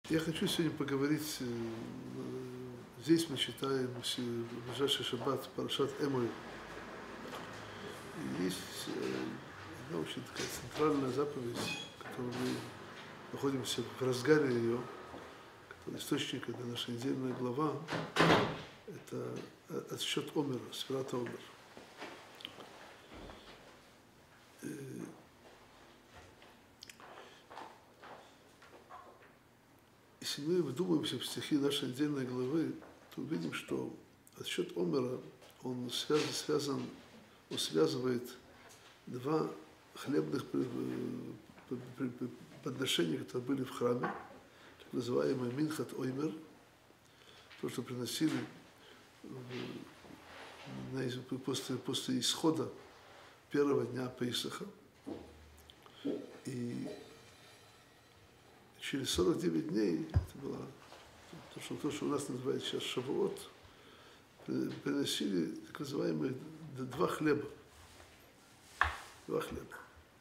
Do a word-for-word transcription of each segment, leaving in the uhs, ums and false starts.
Я хочу сегодня поговорить, э, здесь мы читаем в ближайший шаббат Парашат Эмой. И есть э, одна очень такая центральная заповедь, в которой мы находимся в разгаре ее, которая источник, это наша недельная глава, это отсчет Омера, Сфират Омер. Если мы вдумаемся в стихи нашей недельной главы, то увидим, что отсчет Омера, он связан, связан, он связывает два хлебных подношения, которые были в храме, так называемый Минхат Оймер, то, что приносили после, после исхода первого дня Пейсаха. И через сорок девять дней, это было то, что, то, что у нас называется сейчас Шавуот, приносили так называемые два хлеба. Два хлеба.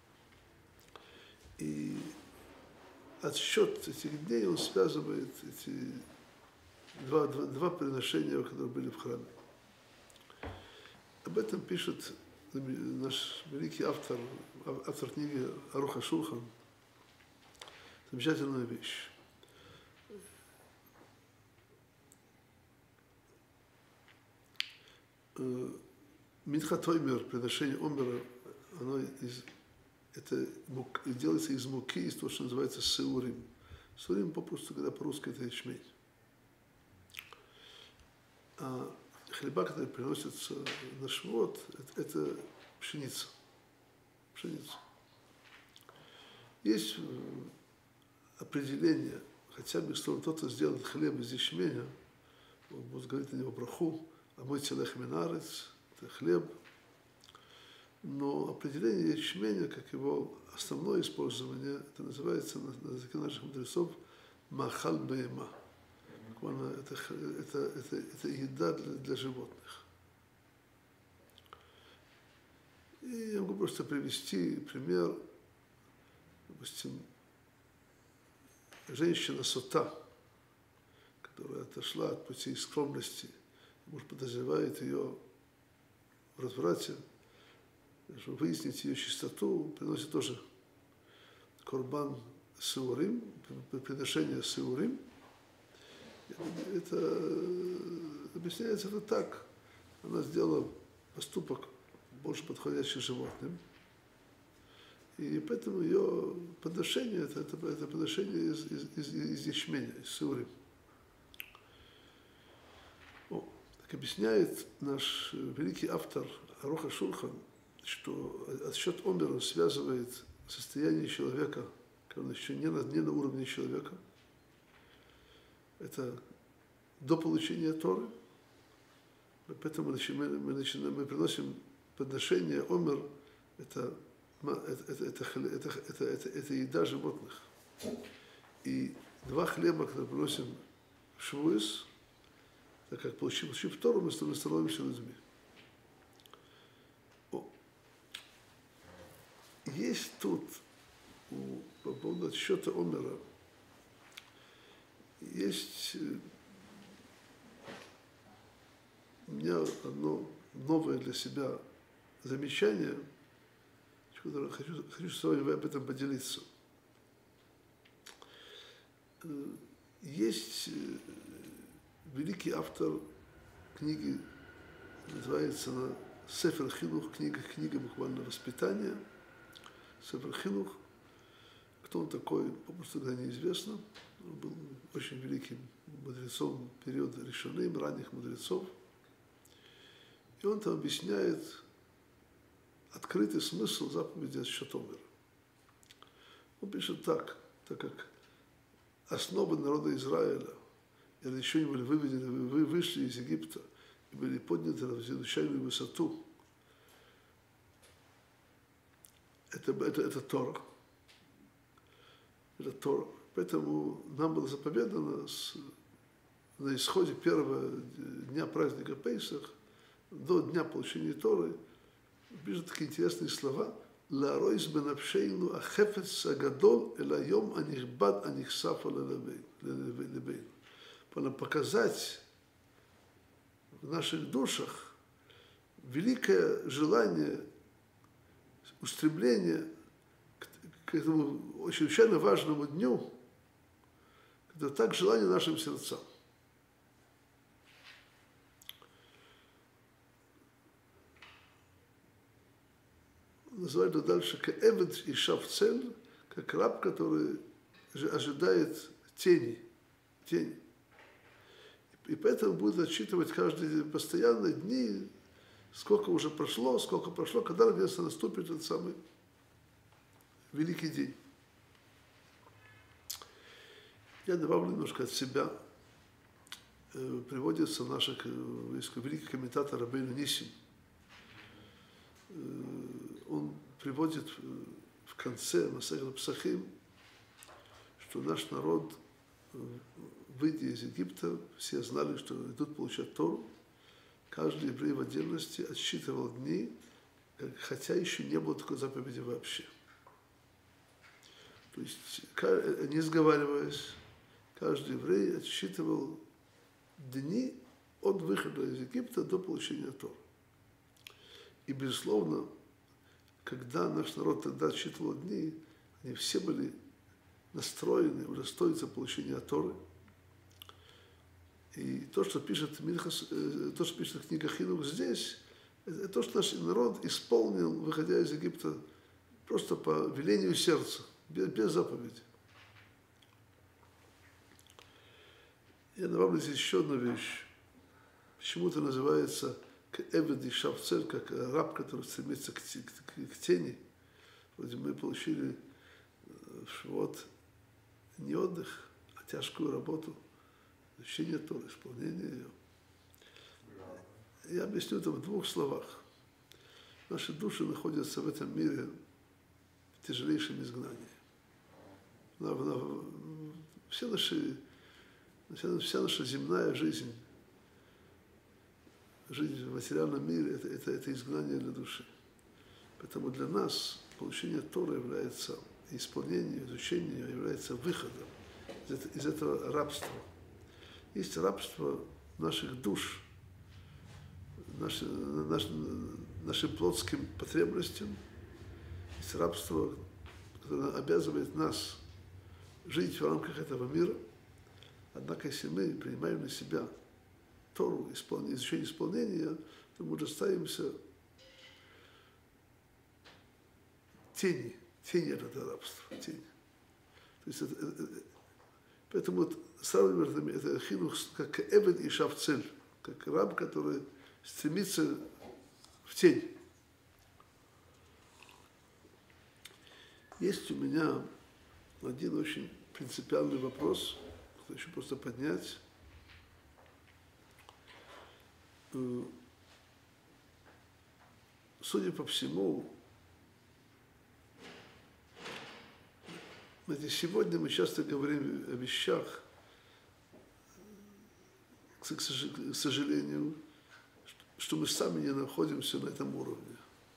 И отсчет этих дней он связывает эти два, два, два приношения, которые были в храме. Об этом пишет наш великий автор, автор книги Арух ха-Шулхан. Замечательная вещь. Минхат Оймер, приношение Омера, оно из, это делается из муки, из того, что называется сеурим. Сеурим попросту, когда по-русски это ячмень. А хлеба, которые приносятся на Швуот, это, это пшеница. Пшеница. Есть определение, хотя бы, что кто-то сделает хлеб из ячменя, он будет говорить на него браху, а мой целех минарец, это хлеб. Но определение ячменя, как его основное использование, это называется на, на языке наших мудрецов махал бейма. Это, это, это, это еда для, для животных. И я могу просто привести пример, допустим, женщина сота, которая отошла от пути скромности, муж подозревает ее в разврате, чтобы выяснить ее чистоту, приносит тоже корбан сеурим, приношение сеурим. Это объясняется это так. Она сделала поступок, больше подходящий животным. И поэтому ее подношение, это, это, это подношение из, из, из, из ячменя, из сеурим. О, так объясняет наш великий автор Арух ха-Шулхан, что отсчет Омера связывает состояние человека, когда он еще не на, не на уровне человека. Это до получения Торы. Поэтому мы, начинаем, мы, начинаем, мы приносим подношение Омер, это Это, это, это, это, это, это, это еда животных. И два хлеба, которые приносим в Швуис, так как получив Тору, мы становимся людьми. О. Есть тут, у, по поводу отсчета Омера, есть у меня одно новое для себя замечание, которое хочу, хочу с вами об этом поделиться. Есть великий автор книги, называется она Сефер Хинух, книга, книга буквально воспитания. Сефер Хинух. Кто он такой, попросту говоря, неизвестно. Он был очень великим мудрецом периода Ришоным, ранних мудрецов. И он там объясняет открытый смысл заповеди отсчет Омера. Он пишет так, так как основы народа Израиля, или еще не были выведены, вы вышли из Египта и были подняты на чрезвычайную высоту. Это, это, это Тора. Это Тора. Поэтому нам было заповедано с, на исходе первого дня праздника Пейсах до дня получения Торы пишут такие интересные слова. להרויס בנפשנו החפץ הגדול אל היום הנכבד הנחשף ללבנו. Показать в наших душах великое желание, устремление к, к этому очень важному дню, это так желание нашим сердцам. Называют это дальше «Каэвед и шавцель», как раб, который ожидает тени, тени. И поэтому будет отсчитывать каждые постоянные дни, сколько уже прошло, сколько прошло, когда наконец наступит этот самый великий день. Я добавлю немножко от себя. Приводится в наших великих комментаторах Рабейну Нисим. Он приводит в конце Масехет Псахим, что наш народ, выйдя из Египта, все знали, что идут получать Тору. Каждый еврей в отдельности отсчитывал дни, хотя еще не было такой заповеди вообще. То есть, не сговариваясь, каждый еврей отсчитывал дни от выхода из Египта до получения Торы. И, безусловно, когда наш народ тогда отсчитывал дни, они все были настроены удостоиться получения Торы. И то, что пишет Минхас, то, что пишет книга Хинух здесь, это то, что наш народ исполнил, выходя из Египта, просто по велению сердца, без, без заповеди. Я добавлю здесь еще одну вещь. Почему это называется «Каэвед и шавцель», как раб, который стремится к, к, к тени. Вроде мы получили в Шивот не отдых, а тяжкую работу, изучение Торы, исполнение ее. Я объясню это в двух словах. Наши души находятся в этом мире в тяжелейшем изгнании. Все наши, вся, вся наша земная жизнь, жизнь в материальном мире, это, это, это изгнание для души. Поэтому для нас получение Торы является, исполнение, изучение является выходом из, это, из этого рабства. Есть рабство наших душ, наши, наш, нашим плотским потребностям. Есть рабство, которое обязывает нас жить в рамках этого мира. Однако, если мы принимаем на себя Тору, исполнение, изучение исполнения, то мы удостоимся тени, тени этого рабства, тени. То есть это, это, поэтому вот сравниваем это хинух как эвед и шавцель, как раб, который стремится в тень. Есть у меня один очень принципиальный вопрос, хочу просто поднять. Судя по всему, сегодня мы часто говорим о вещах, к сожалению, что мы сами не находимся на этом уровне.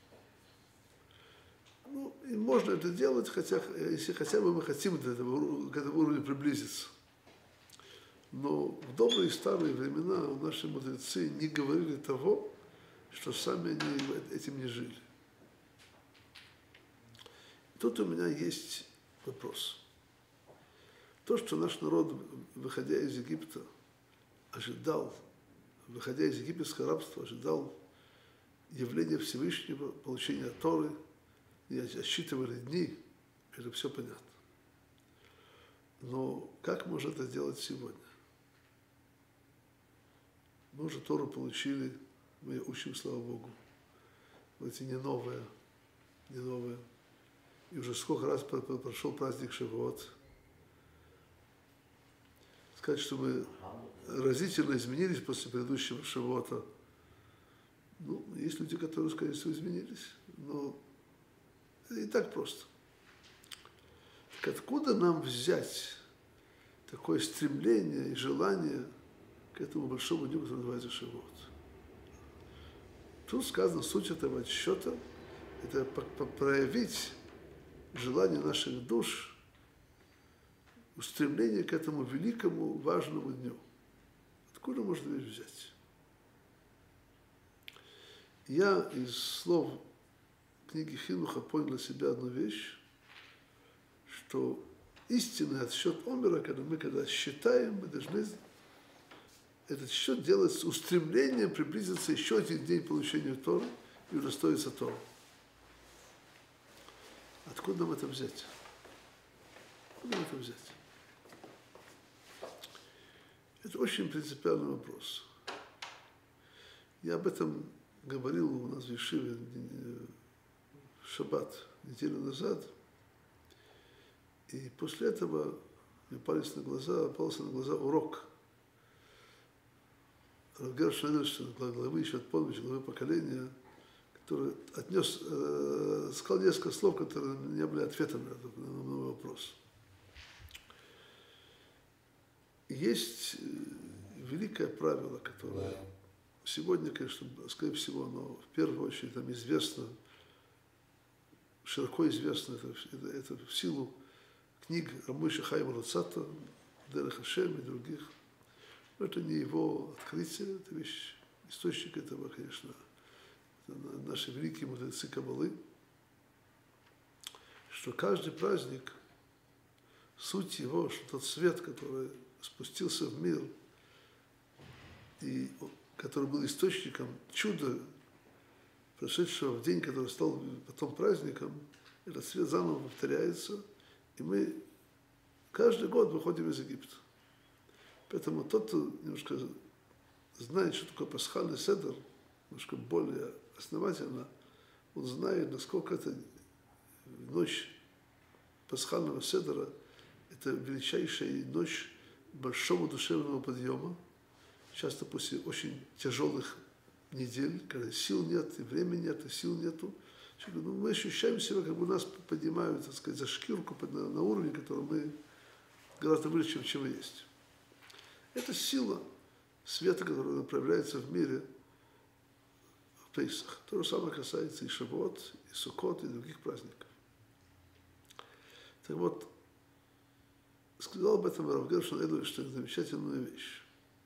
Ну, и можно это делать, хотя, если хотя бы мы хотим до этого, к этому уровню приблизиться. Но в добрые старые времена наши мудрецы не говорили того, что сами они этим не жили. Тут у меня есть вопрос. То, что наш народ, выходя из Египта, ожидал, выходя из египетского рабства, ожидал явления Всевышнего, получения Торы, и отсчитывали дни, это все понятно. Но как можно это делать сегодня? Мы уже Тору получили, мы учим, слава Богу. Вот и не новое, не новое. И уже сколько раз прошел праздник Шавуот. Сказать, что мы разительно изменились после предыдущего Шавуота. Ну, есть люди, которые, скорее всего, изменились, но это не так просто. Так откуда нам взять такое стремление и желание к этому большому дню, который называется Шавуот? Тут сказано, суть этого отсчета, это проявить желание наших душ, устремление к этому великому, важному дню. Откуда можно вещь взять? Я из слов книги Хинуха понял для себя одну вещь, что истинный отсчет омера, когда мы когда считаем, мы должны этот счет делать с устремлением приблизиться еще один день получения Торы и удостоиться Торы. Откуда нам это взять? Откуда нам это взять? Это очень принципиальный вопрос. Я об этом говорил у нас в Ешиве в шаббат неделю назад, и после этого мне попался на глаза, попался на глаза урок Рав Гершон Эдельштейн, главы еще от Поновича, главы поколения, который отнес, э, сказал несколько слов, которые не были ответом на мой вопрос. Есть великое правило, которое сегодня, конечно, скорее всего, оно в первую очередь там известно, широко известно, это, это, это в силу книг Рамойша Хаима Луцата, Дерех Хашем и других. Но это не его открытие, это вещь, источник этого, конечно, это наши великие мудрецы Каббалы, что каждый праздник, суть его, что тот свет, который спустился в мир, и который был источником чуда, прошедшего в день, который стал потом праздником, этот свет заново повторяется, и мы каждый год выходим из Египта. Поэтому тот, кто немножко знает, что такое пасхальный седер, немножко более основательно, он знает, насколько это ночь пасхального седера, это величайшая ночь большого душевного подъема, часто после очень тяжелых недель, когда сил нет, и времени нет, и сил нету. Ну, мы ощущаем себя, как бы нас поднимают, так сказать, за шкирку на, на уровень, который мы гораздо выше, чем, чем мы есть. Это сила света, которая проявляется в мире в Пейсах. То же самое касается и Шавуот, и Суккот, и других праздников. Так вот, сказал об этом Рав Гершон Эдельштейн замечательную вещь.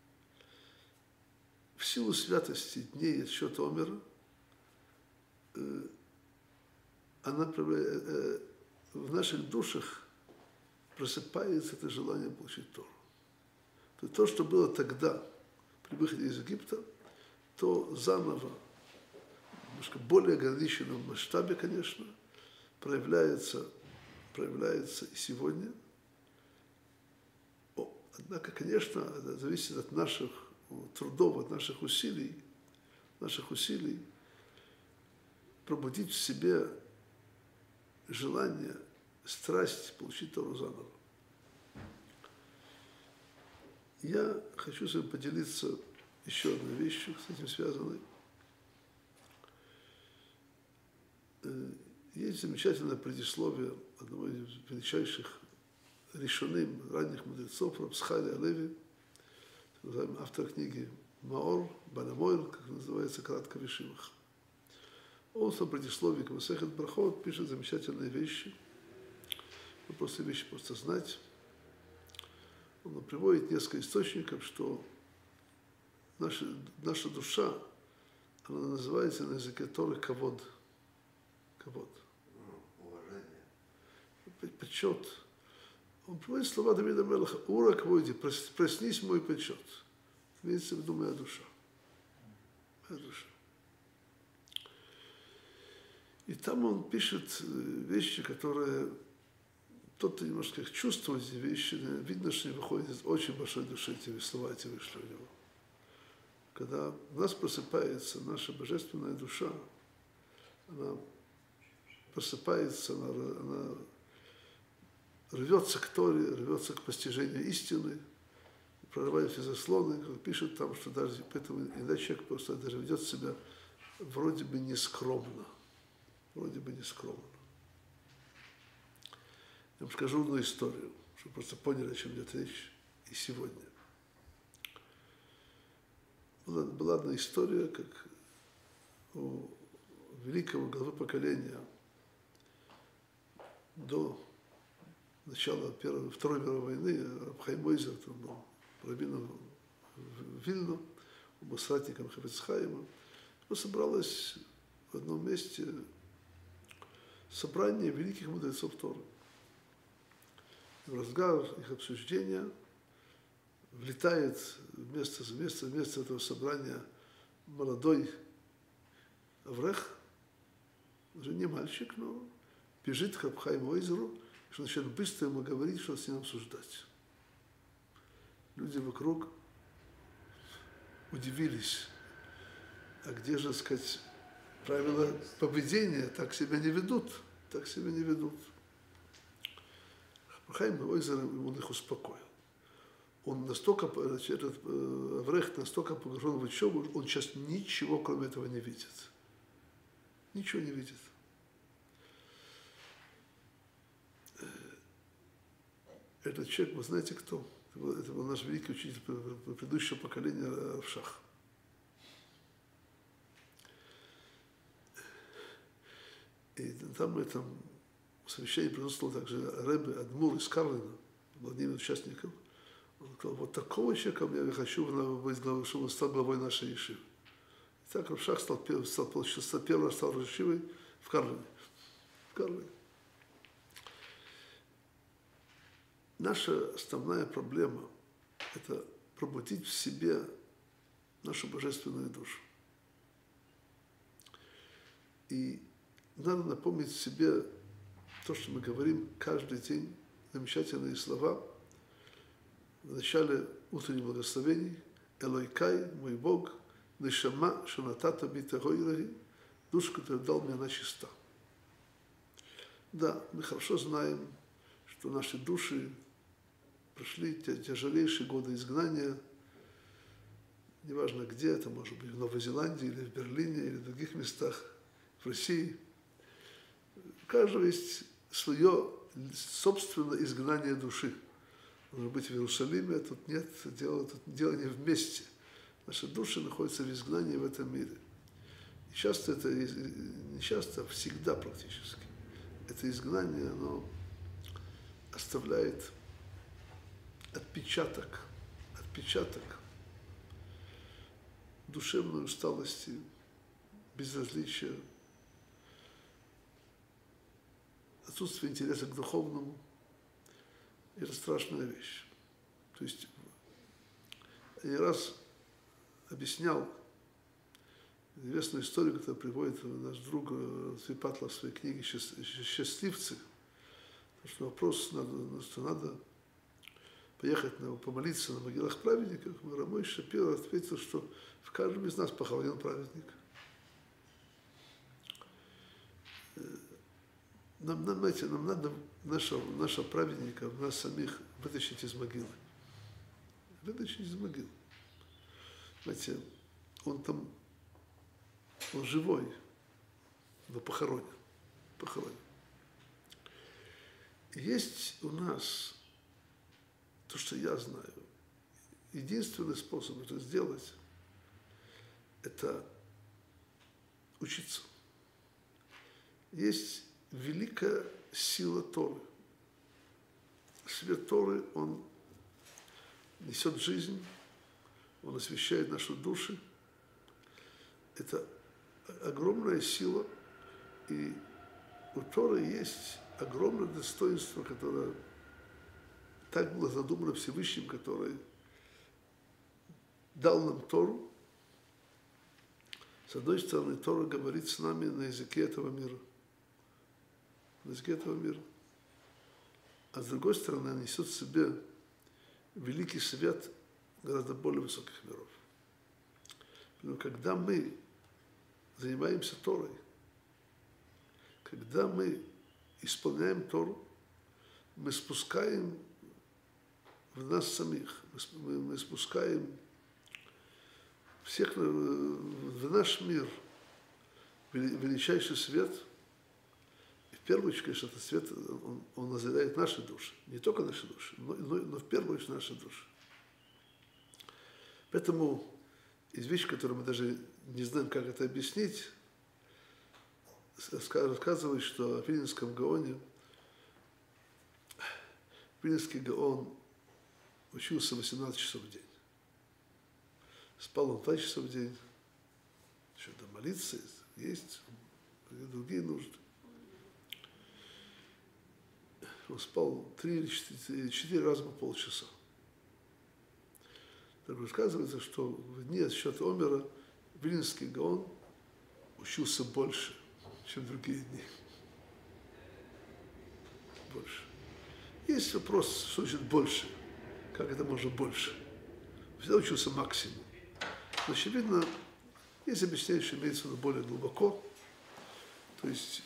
В силу святости дней отсчета омера, э, она проявляет, э, в наших душах просыпается это желание получить Тору. То, то, что было тогда, при выходе из Египта, то заново, немножко более ограниченном масштабе, конечно, проявляется, проявляется и сегодня. О, однако, конечно, это зависит от наших трудов, от наших усилий, наших усилий пробудить в себе желание, страсть получить Тору заново. Я хочу с вами поделиться еще одной вещью, с этим связанной. Есть замечательное предисловие одного из величайших решоним ранних мудрецов, Рав Цхария Леви, автор книги Маор, Банамойр, как называется кратко в Ешивах. Он в своем предисловии к Масехет Брахот пишет замечательные вещи. Вы просто вещи просто знать. Он приводит несколько источников, что наша, наша душа, она называется на языке Торы кавод. Кавод. Уважение. Почет. Он приводит слова Давида Мелеха: «Ура каводи, проснись мой почет». Имеется в виду моя душа. Моя душа. И там он пишет вещи, которые тот, кто немножко их чувствует, эти вещи, видно, что они выходят из очень большой души, эти слова эти вышли у него. Когда у нас просыпается наша божественная душа, она просыпается, она, она рвется к Торе, рвется к постижению истины, прорывает все заслоны, как пишут там, что даже поэтому иногда человек просто даже ведет себя вроде бы нескромно. Вроде бы нескромно. Я вам скажу одну историю, чтобы просто поняли, о чем идет речь и сегодня. Была, была одна история, как у великого главы поколения до начала Первой, Второй мировой войны, Рав Хаим Ойзер, он был раввином Вильну, он был соратником Хафец Хаима, собралось в одном месте собрание великих мудрецов Торы. В разгар их обсуждения влетает вместо, вместо, вместо этого собрания молодой аврех, уже не мальчик, но бежит к Рав Хаиму Ойзеру, что начинает быстро ему говорить, что с ним обсуждать. Люди вокруг удивились. А где же, так сказать, правила поведения? Так себя не ведут. Так себя не ведут. Рав Хаим Ойзер, он их успокоил. Он настолько, этот аврех настолько погружен в учебу, он сейчас ничего, кроме этого, не видит. Ничего не видит. Этот человек, вы знаете кто? Это был, это был наш великий учитель предыдущего поколения Рав Шах. И там в этом совещании присутствовал также Ребе Адмур из Карлина, был одним из участников. Он сказал, вот такого человека я хочу быть главой, чтобы он стал главой нашей ешивы. И так Рав Шах стал, стал, стал первый раз стал ешивой в Карлине. В Карлине. Наша основная проблема – это пробудить в себе нашу божественную душу. И надо напомнить себе то, что мы говорим каждый день, замечательные слова в начале утренних благословений. «Элойкай, мой Бог, нешама шанатата битагойраги», душа, которую дал мне, она чиста. Да, мы хорошо знаем, что наши души прошли тяжелейшие годы изгнания, неважно где, это может быть в Новой Зеландии, или в Берлине, или в других местах, в России. У каждого есть свое собственное изгнание души. Может быть в Иерусалиме, а тут нет, дело, тут дело не вместе. Наши души находятся в изгнании в этом мире. И часто это, не часто, а всегда практически. Это изгнание, оно оставляет отпечаток, отпечаток душевной усталости, безразличия, отсутствие интереса к духовному. Это страшная вещь. То есть я не раз объяснял известную историю, которую приводит наш друг Свипатла в своей книге «Счастливцы», что вопрос, надо, что надо поехать на, помолиться на могилах праведников. Рамой Шапира ответил, что в каждом из нас похоронен праведник. Нам, нам, знаете, нам надо нашего, нашего праведника, нас самих вытащить из могилы. Вытащить из могилы. Знаете, он там, он живой, но похоронен. Похоронен. Есть у нас то, что я знаю. Единственный способ это сделать, это учиться. Есть великая сила Торы. Свет Торы, он несет жизнь, он освещает наши души. Это огромная сила, и у Торы есть огромное достоинство, которое так было задумано Всевышним, который дал нам Тору. С одной стороны, Тора говорит с нами на языке этого мира. На языке этого мира. А с другой стороны, она несет в себе великий свет гораздо более высоких миров. Но когда мы занимаемся Торой, когда мы исполняем Тору, мы спускаем в нас самих, мы, мы спускаем всех в наш мир величайший свет. И в первую очередь, конечно, этот свет, он, он озаряет наши души. Не только наши души, но, но, но в первую очередь наши души. Поэтому есть вещи, которые мы даже не знаем, как это объяснить. рассказывает, что о Вильнинском Гаоне, Вильнинский Гаон учился восемнадцать часов в день. Спал он два часа в день, еще там молиться есть, другие нужды. Он спал три или четыре, четыре раза по полчаса. Так рассказывается, что в дни отсчета Омера Вильнинский Гаон учился больше, чем другие дни. Больше. Есть вопрос, что значит больше? Как это можно больше? Всегда учился максимум. Но, очевидно, есть объяснение, что имеется в виду более глубоко. То есть,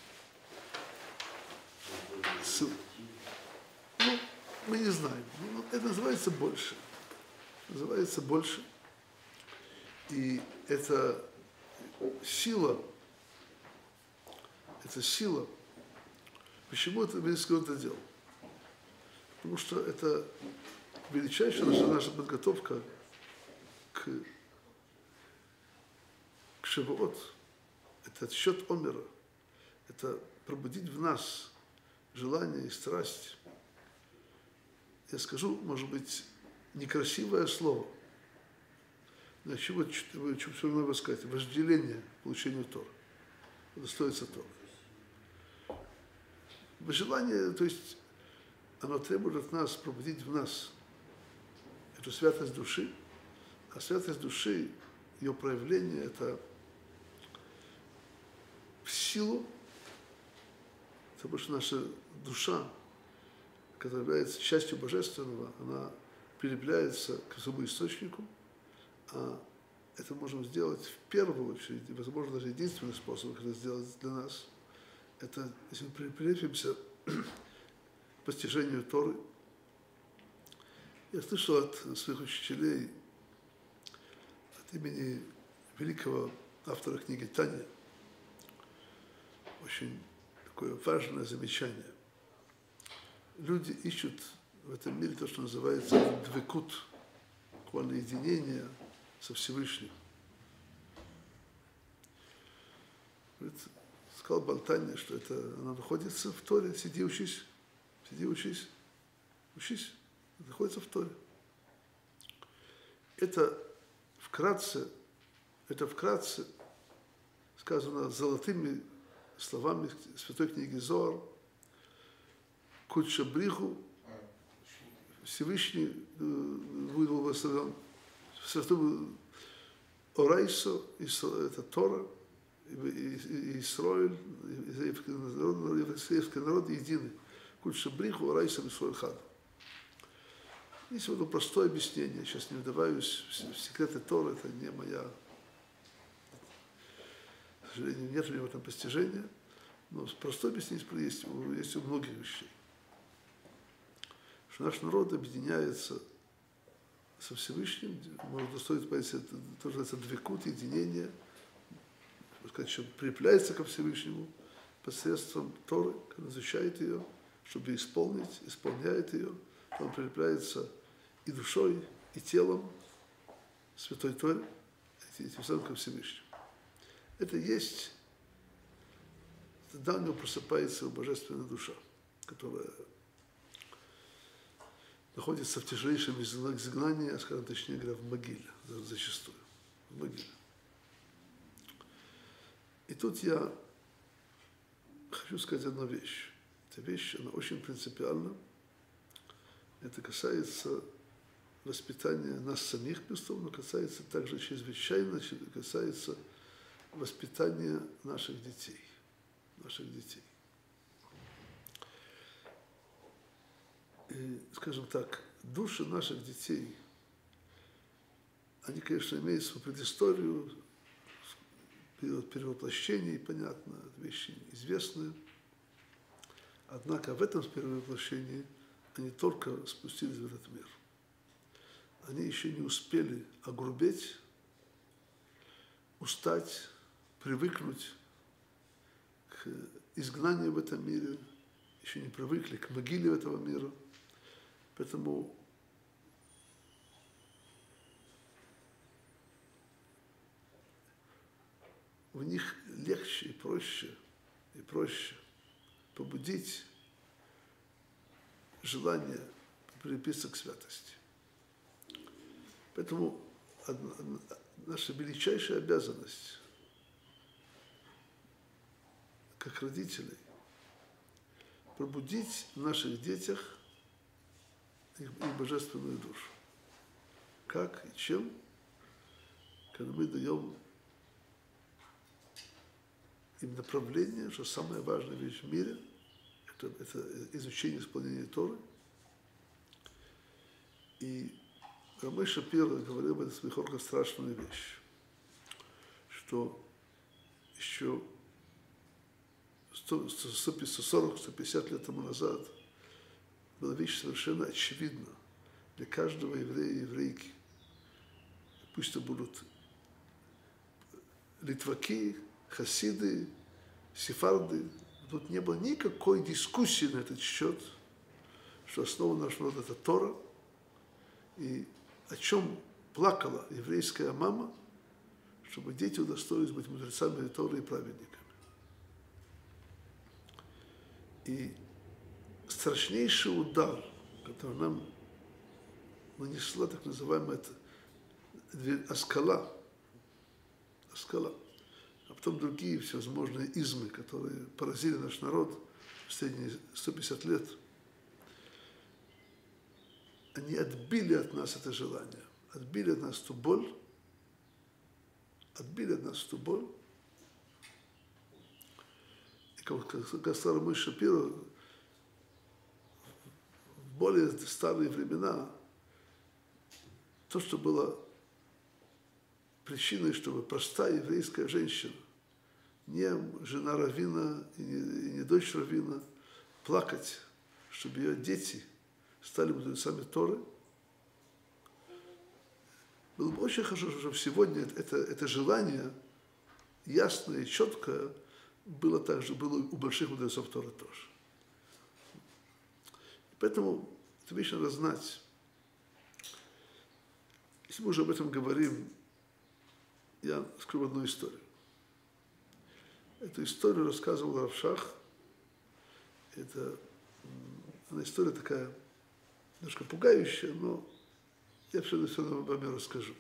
с, ну, мы не знаем. Ну, это называется больше. Называется больше. И это сила, это сила. Почему это Вильнинский Гаон это делал? Потому что это величайшая наша, наша подготовка к, к Шавуот. Это отсчет Омера. Это пробудить в нас желание и страсть. Я скажу, может быть, некрасивое слово. Но чего все равно сказать? Вожделение получению Тора. Достоится Тора. Желание, то есть, оно требует от нас пробудить в нас эту святость души. А святость души, ее проявление, это в силу, потому что наша душа, которая является частью Божественного, она прилепляется к своему источнику, а это можем сделать в первую очередь, и, возможно, даже единственный способ, как это сделать для нас, это если мы прилепимся к постижению Торы. Я слышал от своих учителей, от имени великого автора книги Таня, очень такое важное замечание. Люди ищут в этом мире то, что называется двекут, буквально единение со Всевышним. Говорит, сказал Балтане, что это она находится в Торе, сиди, учись, сиди, учись, учись, находится в Торе. Это вкратце, это вкратце сказано золотыми словами святой книги Зоар, Кудша Бриху, Всевышний будет благословен, святому Орайсо, это Тора, и Исраиль, еврейский народ единый. Кудша Бриху, Орайсо, Исраиль Хад. Есть вот простое объяснение, сейчас не вдаваюсь в секреты Торы, это не моя, к сожалению, нет у меня в этом постижения, но простое объяснение есть, есть у многих вещей. Что наш народ объединяется со Всевышним, можно стоит понять, это тоже называется двекут, единение, сказать, что прилепляется ко Всевышнему посредством Торы, когда изучает ее, чтобы исполнить, исполняет ее, он прилепляется и душой, и телом Святой Торе, и тем самым ко Всевышнему. Это есть, тогда у него просыпается божественная душа, которая находится в тяжелейшем изгнании, а скажем точнее говоря, в могиле, зачастую, в могиле. И тут я хочу сказать одну вещь. Эта вещь, она очень принципиальна. Это касается воспитания нас самих, безусловно, касается также чрезвычайно, касается воспитания наших детей, наших детей. И, скажем так, души наших детей, они, конечно, имеют свою предысторию, период перевоплощений, понятно, вещи известные. Однако в этом перевоплощении они только спустились в этот мир. Они еще не успели огрубеть, устать, привыкнуть к изгнанию в этом мире, еще не привыкли к могиле этого мира. Поэтому в них легче и проще и проще побудить желание прилепиться к святости. Поэтому одна, наша величайшая обязанность как родителей пробудить в наших детях их, их божественную душу. Как и чем? Когда мы даем им направление, что самая важная вещь в мире это, это изучение исполнения Торы. И Рамей Шапира говорил в этом смехорке страшную вещь, что еще сто сорок - сто пятьдесят лет тому назад была вещь совершенно очевидна для каждого еврея и еврейки. Пусть это будут литваки, хасиды, сефарды. Тут не было никакой дискуссии на этот счет, что основа нашего народа – это Тора. И о чем плакала еврейская мама, чтобы дети удостоились быть мудрецами Торы и праведниками. И страшнейший удар, который нам нанесла так называемая аскала, аскала, а потом другие всевозможные измы, которые поразили наш народ в последние сто пятьдесят лет, они отбили от нас это желание, отбили от нас ту боль, отбили от нас ту боль. И как сказал Рамей Шапира, в более старые времена то, что было причиной, чтобы простая еврейская женщина, не жена раввина и не, и не дочь раввина, плакать, чтобы ее дети стали мудрецами Торы. Было бы очень хорошо, чтобы сегодня это, это желание ясное и четкое было также было у больших мудрецов Торы тоже. И поэтому эту вещь надо знать. Если мы уже об этом говорим, я скажу одну историю. Эту историю рассказывал Рав Шах. Это она история такая немножко пугающая, но я все все вам расскажу.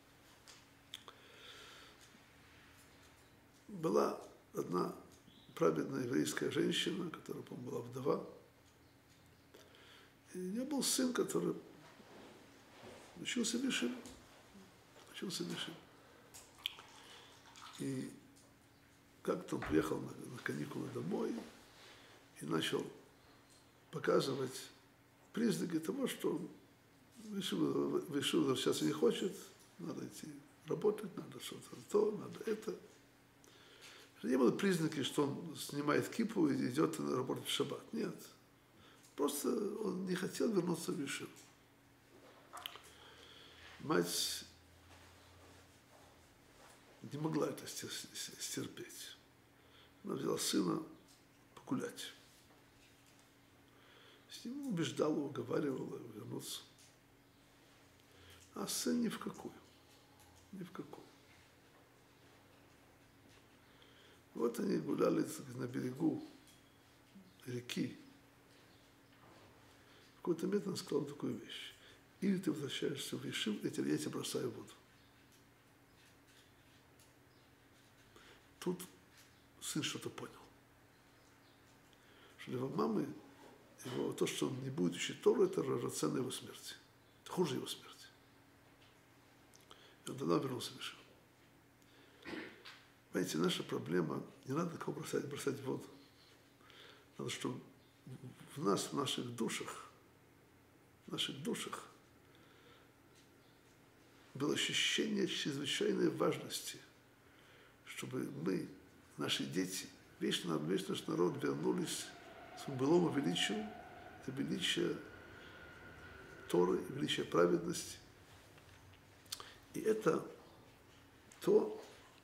Была одна праведная еврейская женщина, которая, по-моему, была вдова. И у нее был сын, который учился в Ешиве. Учился в Ешиве. И как-то он приехал на, на каникулы домой и начал показывать признаки того, что он в Ешиву возвращаться не хочет, надо идти работать, надо что-то то, надо это. Не было признаки, что он снимает кипу и идет работать в шаббат. Нет. Просто он не хотел вернуться в Ешиву. Мать не могла это стерпеть. Она взяла сына погулять. С ним убеждала, уговаривала вернуться. А сын ни в какую. Ни в какую. Вот они гуляли на берегу реки. В какой-то момент он сказал такую вещь. Или ты возвращаешься в Ешиву, или я тебя бросаю в воду. Тут сын что-то понял. Что для его мамы, его, то, что он не будет учить Тору, это равноценно его смерти. Это хуже его смерти. И он тогда вернулся в Ешиву. Понимаете, наша проблема, не надо кого бросать, бросать в воду. Надо, чтобы в нас, в наших душах, в наших душах было ощущение чрезвычайной важности, чтобы мы, наши дети, весь, весь наш народ вернулись к своему былому величию, это величие Торы, величие праведности. И это то,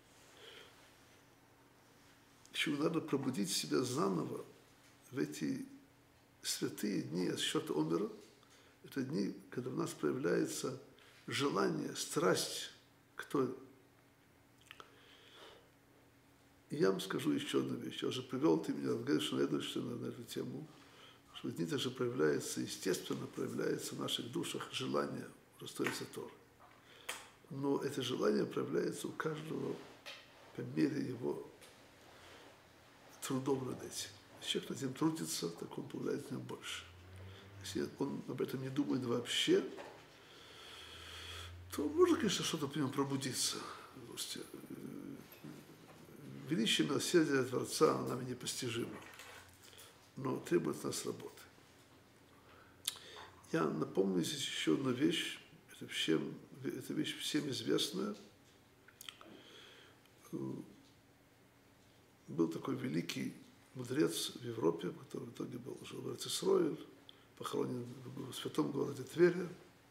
чему надо пробудить себя заново в эти святые дни от счета Омера. Это дни, когда у нас проявляется желание, страсть к Торе. И я вам скажу еще одну вещь. Я уже привел, ты меня говоришь на эту тему, что в нитах же проявляется, естественно, проявляется в наших душах желание удостоиться Торы. Но это желание проявляется у каждого по мере его трудов над этим. Если человек над этим трудится, так он получает в нем больше. Если он об этом не думает вообще, то можно, конечно, что-то в нем пробудиться. Величие милосердия Творца нами непостижимо, но требует от нас работы. Я напомню здесь еще одну вещь, это, всем, это вещь всем известная. Был такой великий мудрец в Европе, который в итоге был уже в Эрец-Исроэль, похоронен в святом городе Твери.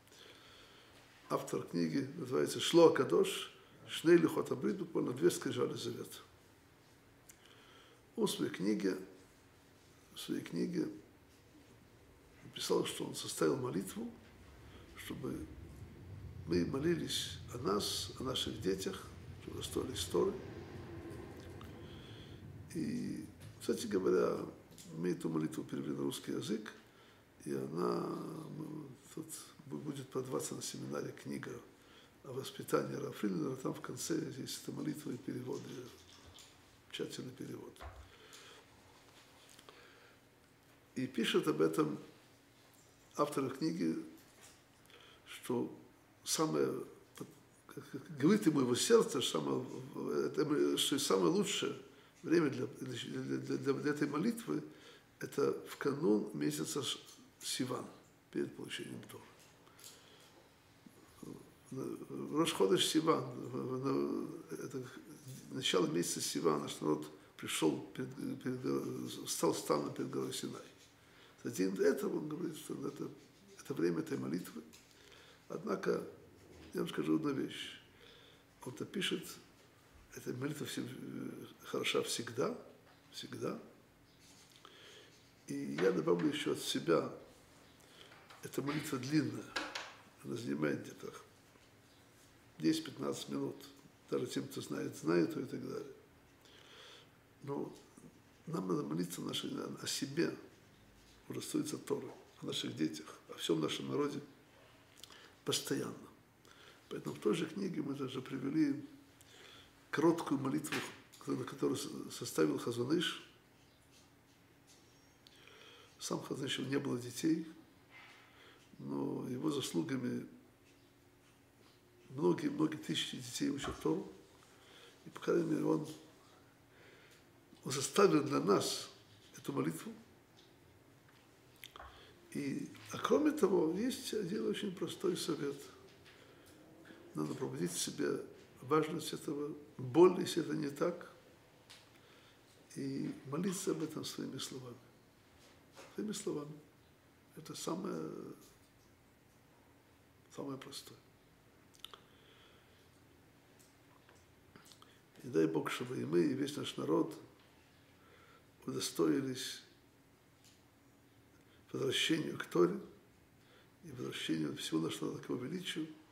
Автор книги называется Шло Акадош, Шней Лухот Абрит, буквально две скрижали завета. Он в своей книге, в своей книге написал, что он составил молитву, чтобы мы молились о нас, о наших детях, чтобы удостоились Торы. И, кстати говоря, мы эту молитву перевели на русский язык, и она тут будет продаваться на семинаре книга о воспитании Рава Фридмана. Там в конце есть эта молитва и перевод, и тщательный перевод. И пишет об этом автор книги, что самое, как говорит ему его сердце, самое, это, что самое лучшее время для, для, для, для этой молитвы – это в канун месяца Сиван, перед получением Торы. Рош ходеш Сиван, это начало месяца Сивана, наш народ пришел, перед, перед, стал станом перед горой Синай. Затем до этого он говорит, что это, это время этой молитвы. Однако, я вам скажу одну вещь. Он-то пишет, эта молитва хороша всегда, всегда. И я добавлю еще от себя, эта молитва длинная, она занимает где-то десять-пятнадцать минут. Даже тем, кто знает, знает и так далее. Но нам надо молиться нашей, о себе, удостоиться Торы, о наших детях, о всем нашем народе постоянно. Поэтому в той же книге мы даже привели короткую молитву, которую составил Хазон Иш. Сам Хазон Иш, не было детей, но его заслугами многие-многие тысячи детей учат Тору. И, по крайней мере, он, он составил для нас эту молитву. И, а кроме того, есть один очень простой совет. Надо пробудить в себе важность этого, боль, если это не так, и молиться об этом своими словами. Своими словами. Это самое, самое простое. И дай Бог, чтобы и мы, и весь наш народ удостоились возвращению к Торе и возвращению всего нашего к его величию,